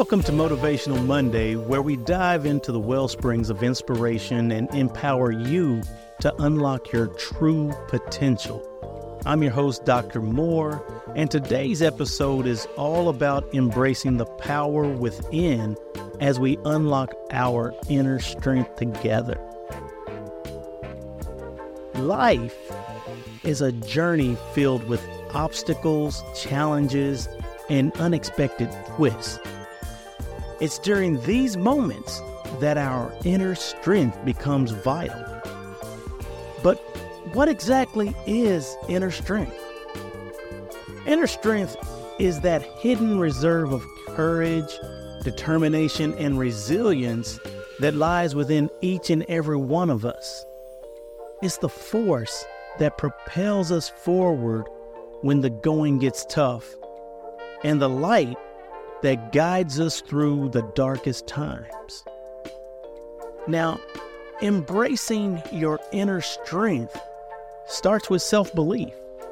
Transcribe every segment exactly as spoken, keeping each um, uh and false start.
Welcome to Motivational Monday, where we dive into the well springs of inspiration and empower you to unlock your true potential. I'm your host, Doctor Moore, and today's episode is all about embracing the power within as we unlock our inner strength together. Life is a journey filled with obstacles, challenges, and unexpected twists. It's during these moments that our inner strength becomes vital. But what exactly is inner strength? Inner strength is that hidden reserve of courage, determination, and resilience that lies within each and every one of us. It's the force that propels us forward when the going gets tough, and the light that guides us through the darkest times. Now, embracing your inner strength starts with self-belief.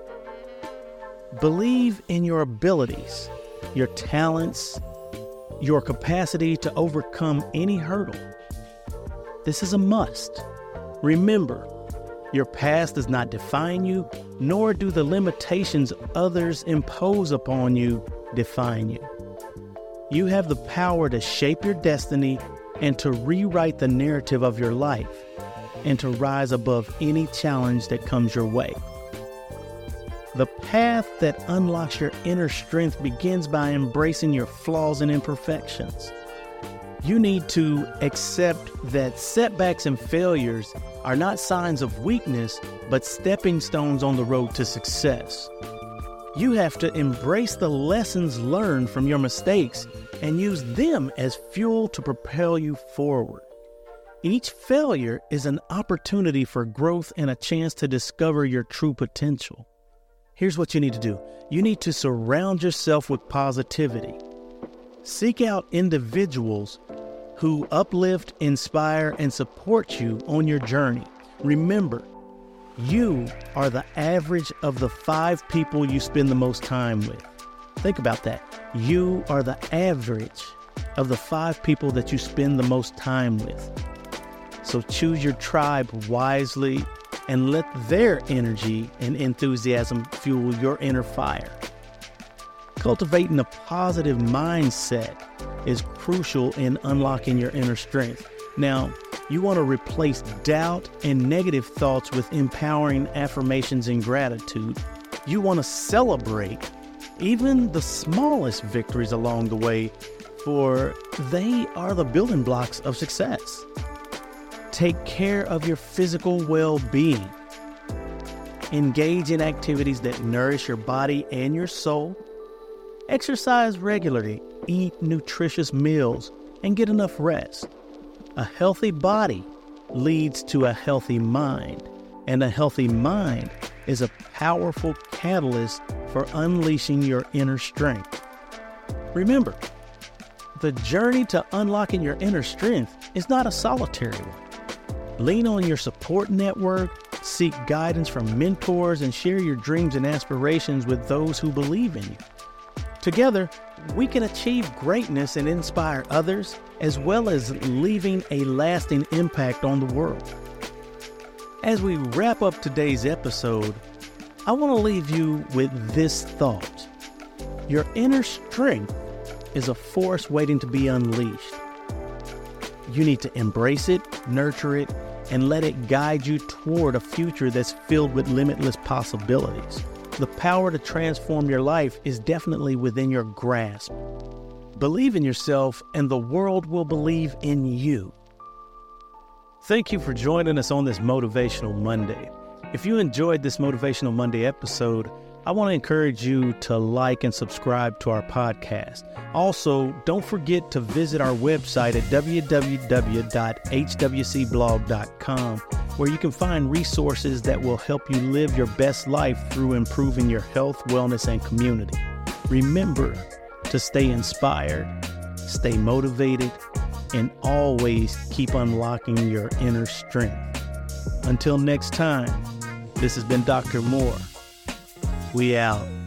Believe in your abilities, your talents, your capacity to overcome any hurdle. This is a must. Remember, your past does not define you, nor do the limitations others impose upon you define you. You have the power to shape your destiny and to rewrite the narrative of your life and to rise above any challenge that comes your way. The path that unlocks your inner strength begins by embracing your flaws and imperfections. You need to accept that setbacks and failures are not signs of weakness, but stepping stones on the road to success. You have to embrace the lessons learned from your mistakes and use them as fuel to propel you forward. Each failure is an opportunity for growth and a chance to discover your true potential. Here's what you need to do. You need to surround yourself with positivity. Seek out individuals who uplift, inspire, and support you on your journey. Remember, you are the average of the five people you spend the most time with. Think about that. You are the average of the five people that you spend the most time with. So choose your tribe wisely and let their energy and enthusiasm fuel your inner fire. Cultivating a positive mindset is crucial in unlocking your inner strength. Now, you want to replace doubt and negative thoughts with empowering affirmations and gratitude. You want to celebrate even the smallest victories along the way, for they are the building blocks of success. Take care of your physical well-being. Engage in activities that nourish your body and your soul. Exercise regularly, eat nutritious meals, and get enough rest. A healthy body leads to a healthy mind, and a healthy mind is a powerful catalyst for unleashing your inner strength. Remember, the journey to unlocking your inner strength is not a solitary one. Lean on your support network, seek guidance from mentors, and share your dreams and aspirations with those who believe in you. Together, we can achieve greatness and inspire others, as well as leaving a lasting impact on the world. As we wrap up today's episode, I want to leave you with this thought. Your inner strength is a force waiting to be unleashed. You need to embrace it, nurture it, and let it guide you toward a future that's filled with limitless possibilities. The power to transform your life is definitely within your grasp. Believe in yourself, and the world will believe in you. Thank you for joining us on this Motivational Monday. If you enjoyed this Motivational Monday episode, I want to encourage you to like and subscribe to our podcast. Also, don't forget to visit our website at w w w dot h w c blog dot com, where you can find resources that will help you live your best life through improving your health, wellness, and community. Remember to stay inspired, stay motivated, and always keep unlocking your inner strength. Until next time, this has been Doctor Moore. We out.